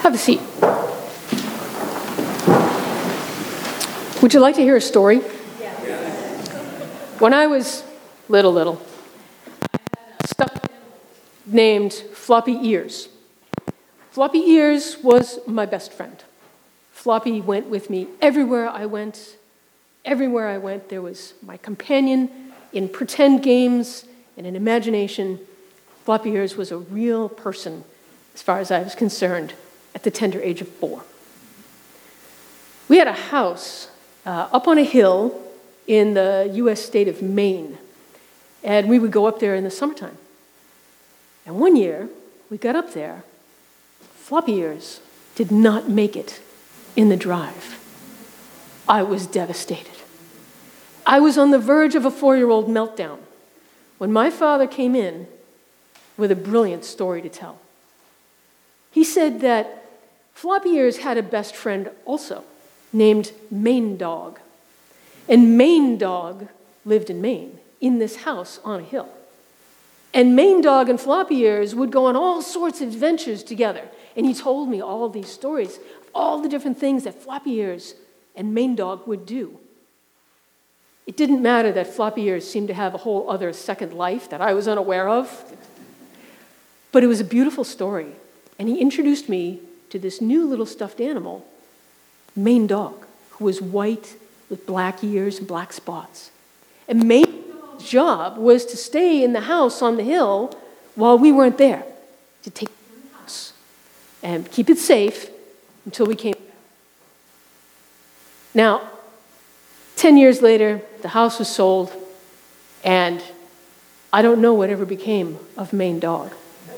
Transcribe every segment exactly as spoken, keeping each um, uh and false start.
Have a seat. Would you like to hear a story? Yeah. When I was little, little, I had a stuffed animal named Floppy Ears. Floppy Ears was my best friend. Floppy went with me everywhere I went. Everywhere I went, there was my companion in pretend games and in imagination. Floppy Ears was a real person, as far as I was concerned, at the tender age of four. We had a house uh, up on a hill in the U S state of Maine, and we would go up there in the summertime. And one year, we got up there, Floppy Ears did not make it in the drive. I was devastated. I was on the verge of a four-year-old meltdown when my father came in with a brilliant story to tell. He said that Floppy Ears had a best friend also, named Maine Dog. And Maine Dog lived in Maine, in this house on a hill. And Maine Dog and Floppy Ears would go on all sorts of adventures together. And he told me all these stories of all the different things that Floppy Ears and Maine Dog would do. It didn't matter that Floppy Ears seemed to have a whole other second life that I was unaware of. But it was a beautiful story. And he introduced me to this new little stuffed animal, Maine Dog, who was white with black ears and black spots. And Maine Dog's job was to stay in the house on the hill while we weren't there, to take care of the house and keep it safe until we came back. Now, ten years later, the house was sold, and I don't know whatever became of Maine Dog.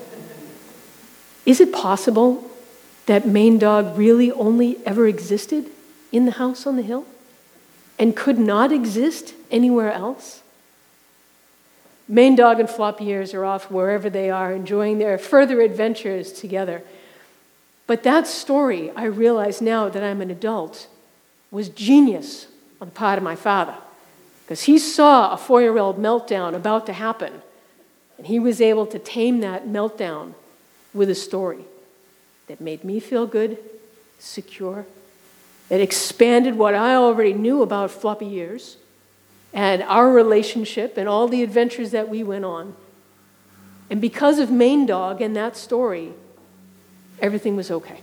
Is it possible that Maine Dog really only ever existed in the house on the hill and could not exist anywhere else? Maine Dog and Floppy Ears are off wherever they are, enjoying their further adventures together. But that story, I realize now that I'm an adult, was genius on the part of my father, because he saw a four-year-old meltdown about to happen, and he was able to tame that meltdown with a story that made me feel good, secure, that expanded what I already knew about Floppy Ears and our relationship and all the adventures that we went on. And because of Maine Dog and that story, everything was okay.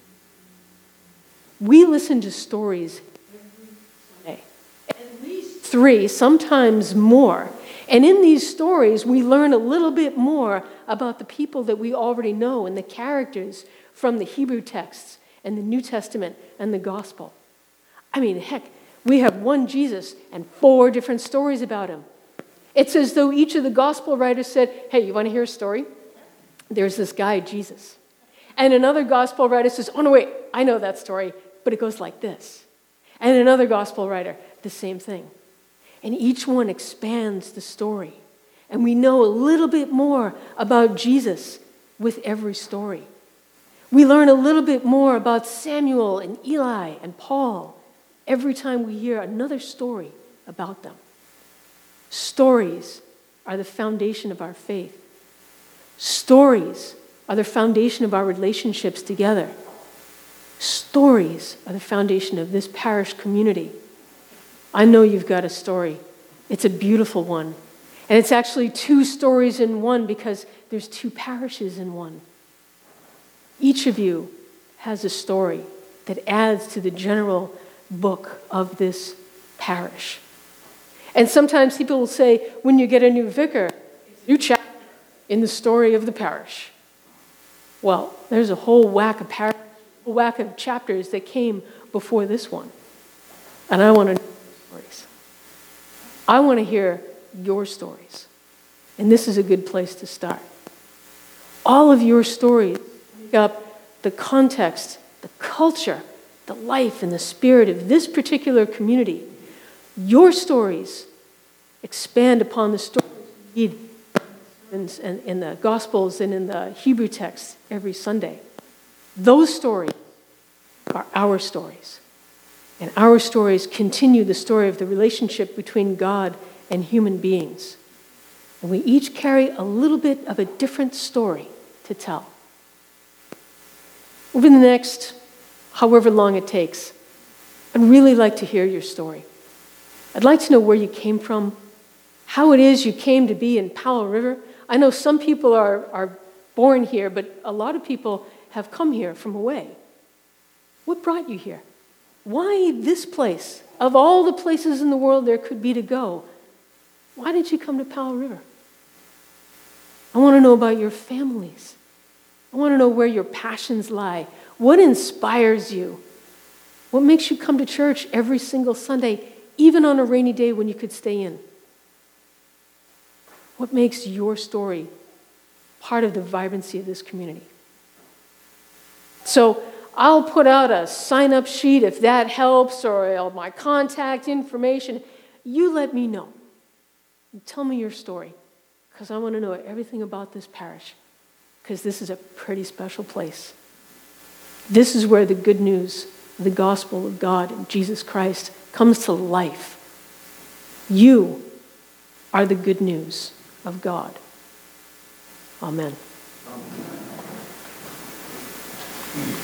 We listen to stories every day, at least three, sometimes more. And in these stories, we learn a little bit more about the people that we already know and the characters from the Hebrew texts and the New Testament and the Gospel. I mean, heck, we have one Jesus and four different stories about him. It's as though each of the Gospel writers said, hey, you want to hear a story? There's this guy, Jesus. And another Gospel writer says, oh, no, wait, I know that story, but it goes like this. And another Gospel writer, the same thing. And each one expands the story. And we know a little bit more about Jesus with every story. We learn a little bit more about Samuel and Eli and Paul every time we hear another story about them. Stories are the foundation of our faith. Stories are the foundation of our relationships together. Stories are the foundation of this parish community. I know you've got a story. It's a beautiful one. And it's actually two stories in one because there's two parishes in one. Each of you has a story that adds to the general book of this parish. And sometimes people will say, when you get a new vicar, it's a new chapter in the story of the parish. Well, there's a whole whack of par- whole whack of chapters that came before this one. And I want to know stories. I want to hear your stories. And this is a good place to start. All of your stories make up the context, the culture, the life, and the spirit of this particular community. Your stories expand upon the stories we read in, in, in the Gospels and in the Hebrew text every Sunday. Those stories are our stories. And our stories continue the story of the relationship between God and human beings. And we each carry a little bit of a different story to tell. over the next however long it takes, I'd really like to hear your story. I'd like to know where you came from, how it is you came to be in Powell River. I know some people are, are born here, but a lot of people have come here from away. What brought you here? Why this place? Of all the places in the world there could be to go, why did you come to Powell River? I want to know about your families. I want to know where your passions lie. What inspires you? What makes you come to church every single Sunday, even on a rainy day when you could stay in? What makes your story part of the vibrancy of this community? So I'll put out a sign-up sheet if that helps, or my contact information. You let me know. Tell me your story, because I want to know everything about this parish, because this is a pretty special place. This is where the good news, the gospel of God and Jesus Christ comes to life. You are the good news of God. Amen. Amen.